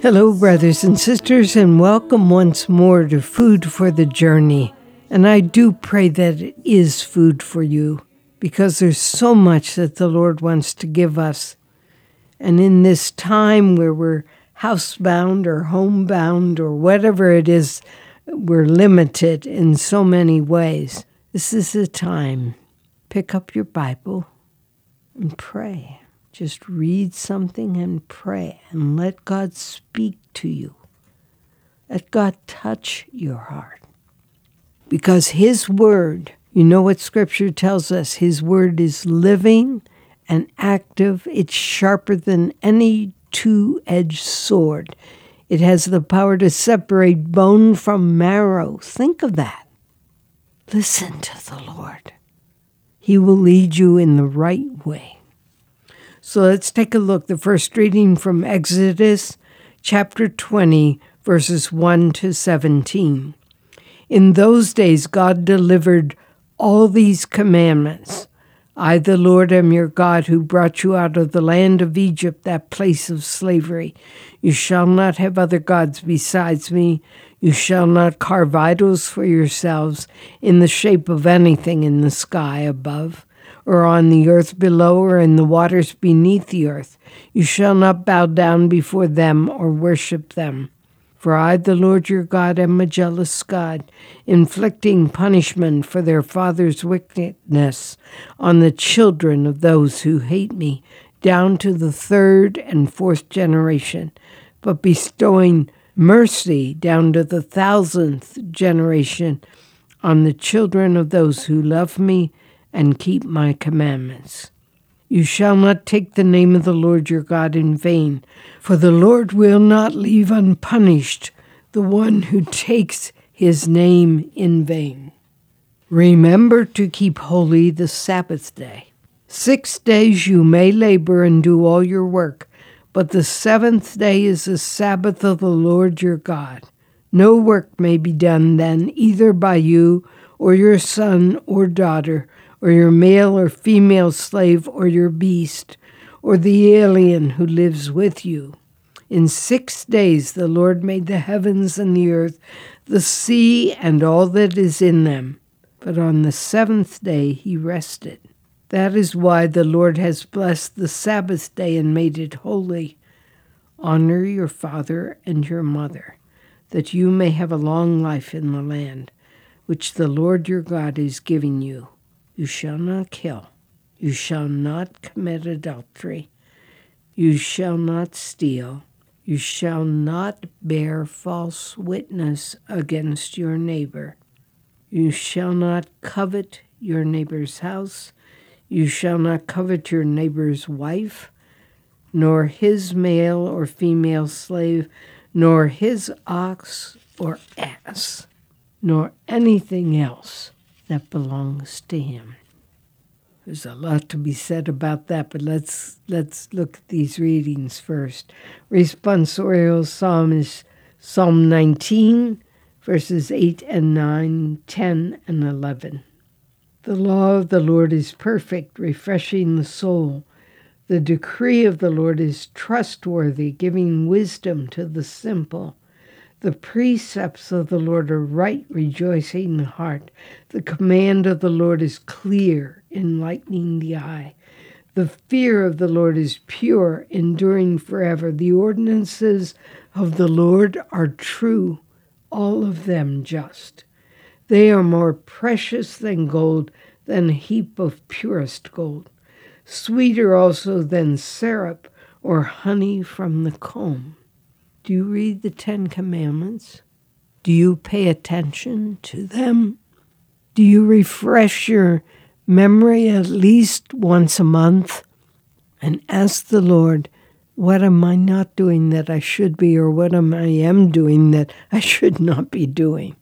Hello, brothers and sisters, and welcome once more to Food for the Journey. And I do pray that it is food for you, because there's so much that the Lord wants to give us. And in this time where we're housebound or homebound or whatever it is, we're limited in so many ways. This is the time. Pick up your Bible and pray. Just read something and pray and let God speak to you. Let God touch your heart. Because His Word, you know what Scripture tells us, His Word is living and active. It's sharper than any two-edged sword. It has the power to separate bone from marrow. Think of that. Listen to the Lord. He will lead you in the right way. So let's take a look. The first reading from Exodus chapter 20, verses 1 to 17. In those days God delivered all these commandments. I, the Lord, am your God, who brought you out of the land of Egypt, that place of slavery. You shall not have other gods besides me. You shall not carve idols for yourselves in the shape of anything in the sky above, or on the earth below, or in the waters beneath the earth. You shall not bow down before them or worship them. For I, the Lord your God, am a jealous God, inflicting punishment for their fathers' wickedness on the children of those who hate me, down to the third and fourth generation, but bestowing mercy down to the 1,000th generation on the children of those who love me and keep my commandments. You shall not take the name of the Lord your God in vain, for the Lord will not leave unpunished the one who takes his name in vain. Remember to keep holy the Sabbath day. 6 days you may labor and do all your work, but the seventh day is the Sabbath of the Lord your God. No work may be done then, either by you or your son or daughter, or your male or female slave, or your beast, or the alien who lives with you. In 6 days the Lord made the heavens and the earth, the sea and all that is in them. But on the seventh day he rested. That is why the Lord has blessed the Sabbath day and made it holy. Honor your father and your mother, that you may have a long life in the land, which the Lord your God is giving you. You shall not kill. You shall not commit adultery. You shall not steal. You shall not bear false witness against your neighbor. You shall not covet your neighbor's house. You shall not covet your neighbor's wife, nor his male or female slave, nor his ox or ass, nor anything else that belongs to him. There's a lot to be said about that, but let's look at these readings first. Responsorial Psalm is Psalm 19, verses 8 and 9, 10 and 11. The law of the Lord is perfect, refreshing the soul. The decree of the Lord is trustworthy, giving wisdom to the simple. The precepts of the Lord are right, rejoicing the heart. The command of the Lord is clear, enlightening the eye. The fear of the Lord is pure, enduring forever. The ordinances of the Lord are true, all of them just. They are more precious than gold, than a heap of purest gold. Sweeter also than syrup or honey from the comb. Do you read the 10 Commandments? Do you pay attention to them? Do you refresh your memory at least once a month and ask the Lord, what am I not doing that I should be, or what am I doing that I should not be doing?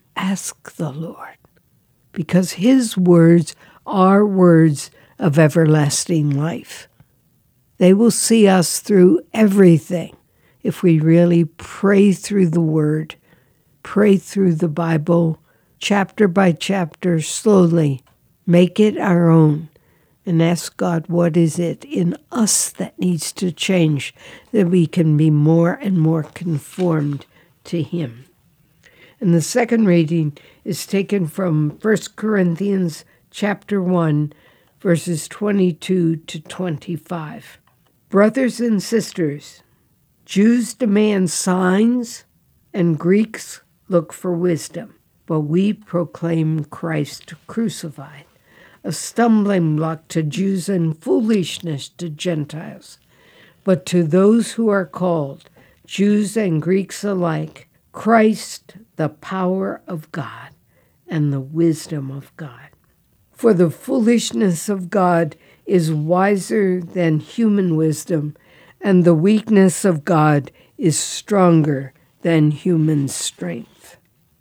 Ask the Lord, because His words are words of everlasting life. They will see us through everything. If we really pray through the Word, pray through the Bible, chapter by chapter, slowly, make it our own, and ask God, what is it in us that needs to change, that we can be more and more conformed to Him. And the second reading is taken from 1 Corinthians chapter 1, verses 22 to 25. Brothers and sisters, Jews demand signs, and Greeks look for wisdom, but we proclaim Christ crucified, a stumbling block to Jews and foolishness to Gentiles. But to those who are called, Jews and Greeks alike, Christ, the power of God and the wisdom of God. For the foolishness of God is wiser than human wisdom, and the weakness of God is stronger than human strength.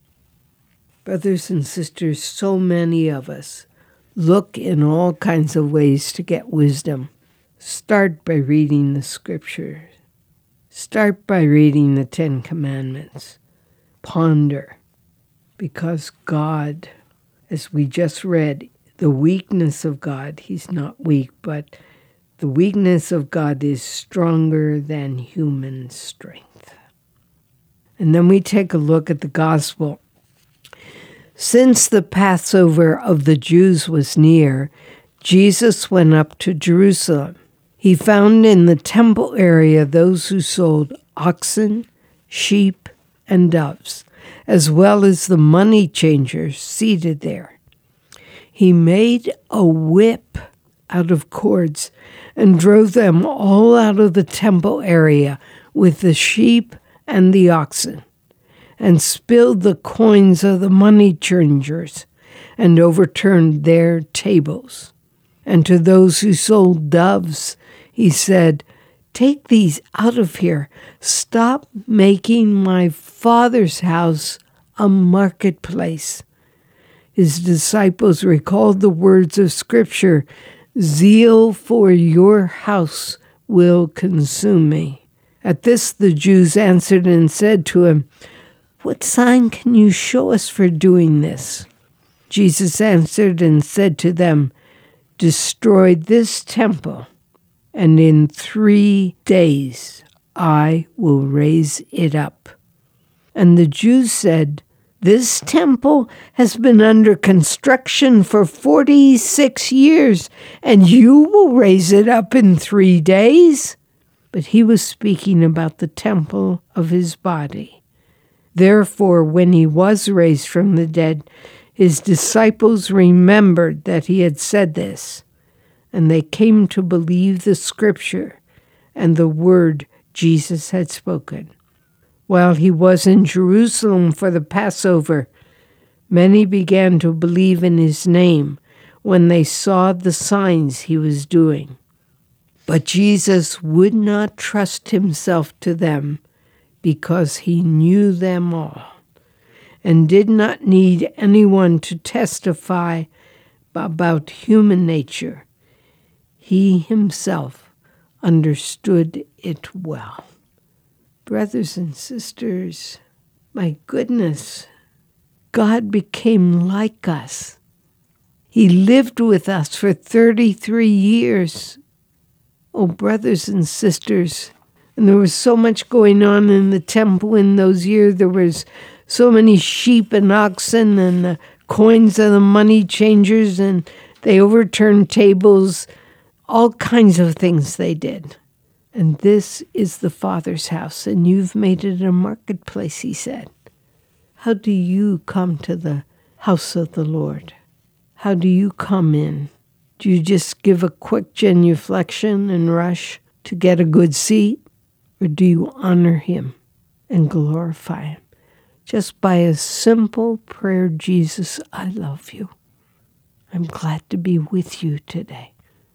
Brothers and sisters, so many of us look in all kinds of ways to get wisdom. Start by reading the Scriptures. Start by reading the Ten Commandments. Ponder, because God, as we just read, the weakness of God, He's not weak, but the weakness of God is stronger than human strength. And then we take a look at the gospel. Since the Passover of the Jews was near, Jesus went up to Jerusalem. He found in the temple area those who sold oxen, sheep, and doves, as well as the money changers seated there. He made a whip out of cords and drove them all out of the temple area with the sheep and the oxen, and spilled the coins of the money changers and overturned their tables. And to those who sold doves, He said, "Take these out of here. Stop making my Father's house a marketplace." His disciples recalled the words of Scripture, "Zeal for your house will consume me." At this the Jews answered and said to Him, "What sign can you show us for doing this?" Jesus answered and said to them, "Destroy this temple, and in 3 days I will raise it up." And the Jews said, "This temple has been under construction for 46 years, and you will raise it up in 3 days?" But He was speaking about the temple of His body. Therefore, when He was raised from the dead, His disciples remembered that He had said this, and they came to believe the Scripture and the word Jesus had spoken. While He was in Jerusalem for the Passover, many began to believe in His name when they saw the signs He was doing. But Jesus would not trust Himself to them because He knew them all and did not need anyone to testify about human nature. He Himself understood it well. Brothers and sisters, my goodness, God became like us. He lived with us for 33 years. Oh, brothers and sisters, and there was so much going on in the temple in those years. There was so many sheep and oxen and the coins of the money changers, and they overturned tables, all kinds of things they did. And this is the Father's house, and you've made it a marketplace, He said. How do you come to the house of the Lord? How do you come in? Do you just give a quick genuflection and rush to get a good seat? Or do you honor Him and glorify Him just by a simple prayer, "Jesus, I love you. I'm glad to be with you today."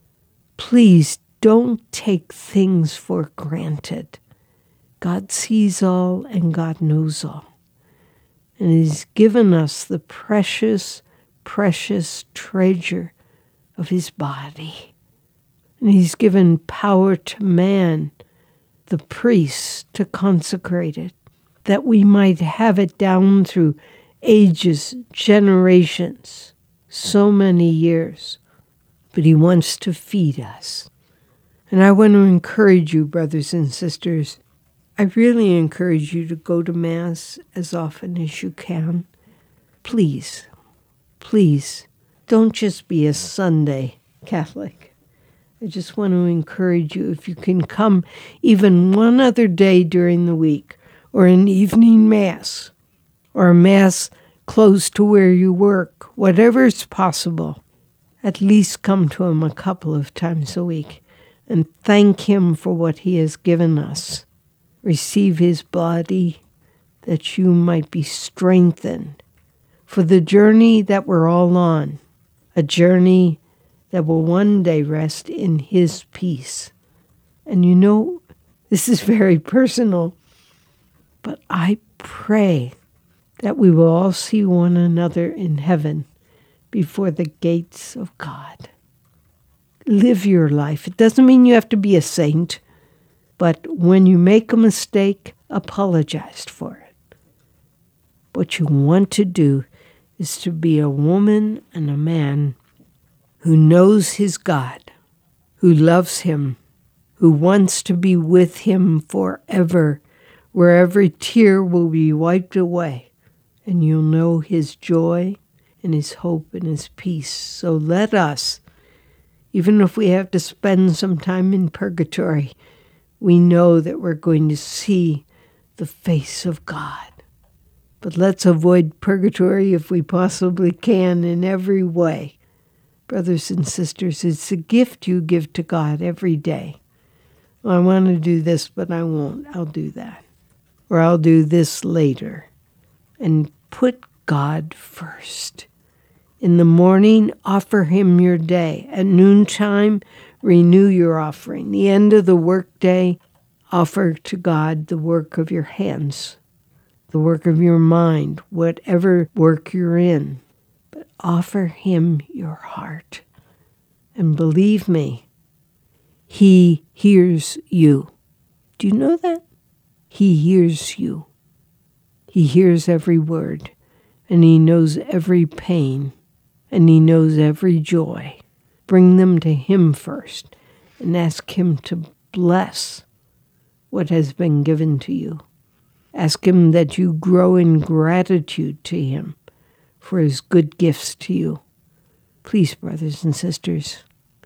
Please don't take things for granted. God sees all and God knows all. And He's given us the precious, precious treasure of His body. And He's given power to man, the priests, to consecrate it, that we might have it down through ages, generations, so many years. but he wants to feed us. And I want to encourage you, brothers and sisters. I really encourage you to go to Mass as often as you can. Please, please, don't just be a Sunday Catholic. I just want to encourage you, if you can come even one other day during the week, or an evening Mass, or a Mass close to where you work, whatever is possible, at least come to him a couple of times a week and thank him for what he has given us. Receive his body that you might be strengthened for the journey that we're all on, a journey that will one day rest in his peace. And you know, this is very personal, but I pray that we will all see one another in heaven before the gates of God. Live your life. It doesn't mean you have to be a saint, but when you make a mistake, apologize for it. What you want to do is to be a woman and a man who knows his God, who loves him, who wants to be with him forever, where every tear will be wiped away, and you'll know his joy and his hope and his peace. So let us, even if we have to spend some time in purgatory, we know that we're going to see the face of God. But let's avoid purgatory if we possibly can in every way. Brothers and sisters, it's a gift you give to God every day. Well, I want to do this, but I won't. I'll do that. Or I'll do this later. And put God first. In the morning, offer him your day. At noontime, renew your offering. The end of the workday, offer to God the work of your hands, the work of your mind, whatever work you're in. But offer him your heart. And believe me, he hears you. Do you know that? He hears you. He hears every word, and he knows every pain, and he knows every joy. Bring them to him first, and ask him to bless what has been given to you. Ask him that you grow in gratitude to him for his good gifts to you. Please, brothers and sisters,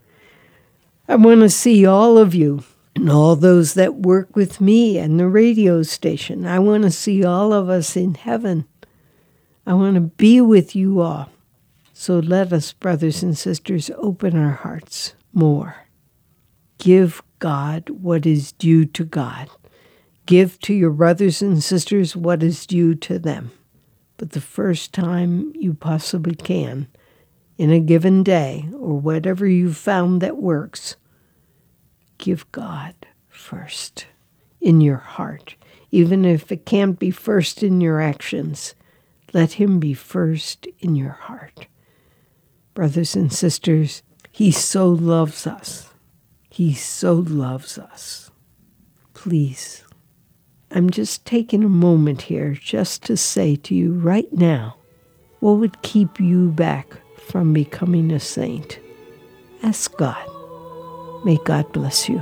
I want to see all of you and all those that work with me and the radio station. I want to see all of us in heaven. I want to be with you all. So let us, brothers and sisters, open our hearts more. Give God what is due to God. Give to your brothers and sisters what is due to them. But the first time you possibly can, in a given day, or whatever you've found that works, give God first in your heart. Even if it can't be first in your actions, let him be first in your heart. Brothers and sisters, he so loves us. He so loves us. Please, I'm just taking a moment here just to say to you right now, what would keep you back from becoming a saint? Ask God. May God bless you.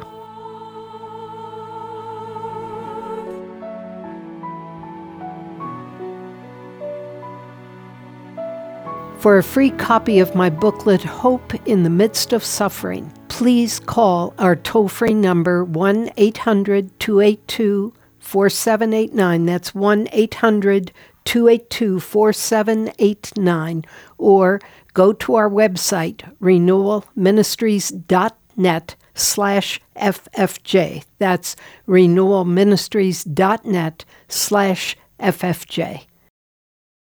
For a free copy of my booklet, Hope in the Midst of Suffering, please call our toll-free number 1-800-282-4789. That's 1-800-282-4789. Or go to our website, renewalministries.net/FFJ. That's renewalministries.net/FFJ.